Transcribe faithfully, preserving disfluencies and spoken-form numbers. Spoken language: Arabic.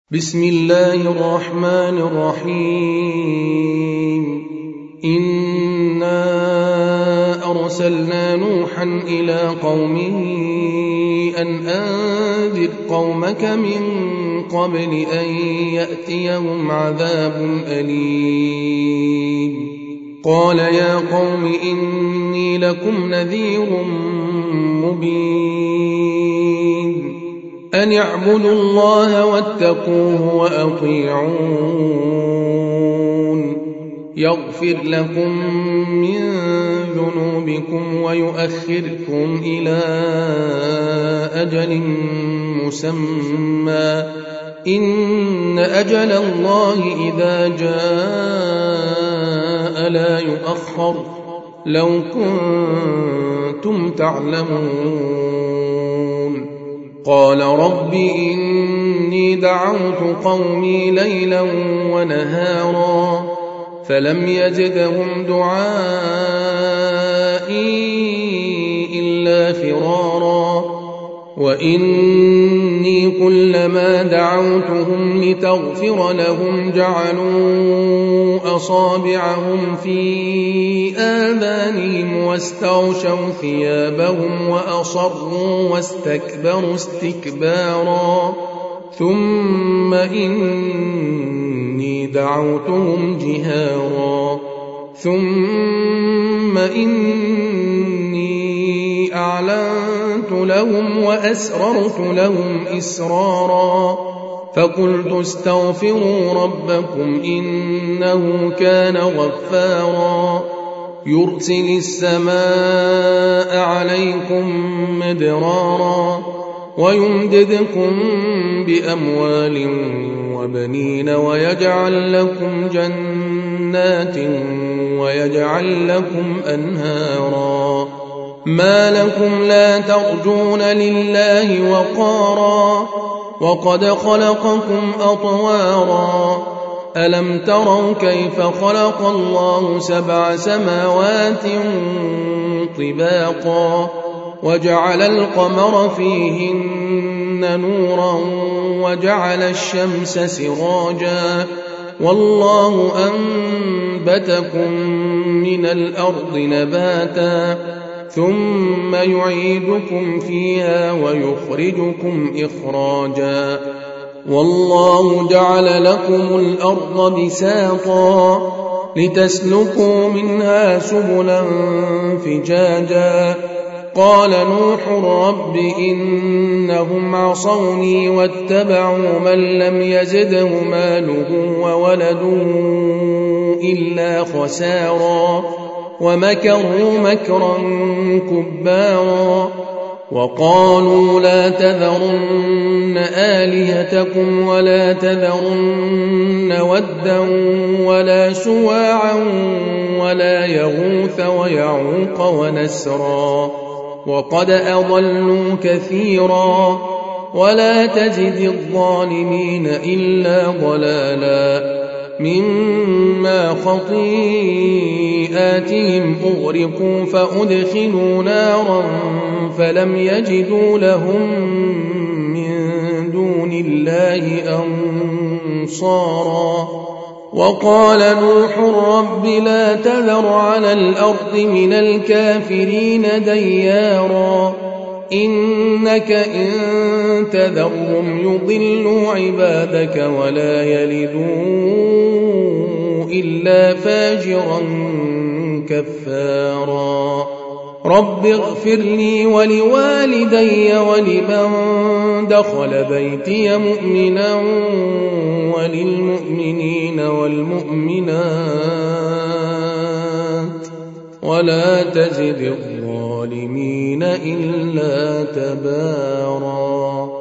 بسم الله الرحمن الرحيم إنا أرسلنا نوحا إلى قومه أن أنذر قومك من قبل أن يأتيهم عذاب أليم قال يا قوم إني لكم نذير مبين أن اعبدوا الله واتقوه وأطيعون يغفر لكم من ذنوبكم ويؤخركم إلى أجل مسمى إن أجل الله إذا جاء لا يؤخر لو كنتم تعلمون قال رب إني دعوت قومي ليلا ونهارا فلم يزدهم دعائي إلا فرارا وإني كلما دعوتهم لتغفر لهم جعلوا أصابعهم في آذانهم واستغشوا ثيابهم وأصروا واستكبروا استكبارا ثم إني دعوتهم جهارا ثم إني أعلنت لهم وأسررت لهم إسرارا فقلت استغفروا ربكم إنه كان غفارا يرسل السماء عليكم مدرارا ويمددكم بأموال وبنين ويجعل لكم جنات ويجعل لكم أنهارا ما لكم لا ترجون لله وقارا وقد خلقكم أطوارا ألم تروا كيف خلق الله سبع سماوات طباقا وجعل القمر فيهن نورا وجعل الشمس سراجا والله أنبتكم من الأرض نباتا ثم يعيدكم فيها ويخرجكم إخراجا والله جعل لكم الأرض بساطا لتسلكوا منها سبلا فجاجا قال نوح رب إنهم عصوني واتبعوا من لم يزده ماله وولده إلا خسارا ومكروا مكرا كبارا وقالوا لا تذرن آلهتكم ولا تذرن ودا ولا سواعا ولا يغوث ويعوق ونسرا وقد أضلوا كثيرا ولا تزد الظالمين إلا ضلالا مما خطيئاتهم أغرقوا فأدخلوا نارا فلم يجدوا لهم من دون الله أنصارا وقال نوح رب لا تذر على الأرض من الكافرين ديارا إنك إن تذرهم يضلوا عبادك ولا يلدوا إلا فاجرا كفارا رب اغفر لي ولوالدي ولمن دخل بيتي مؤمنا وللمؤمنين والمؤمنات ولا تزد الظالمين إلا تبارا.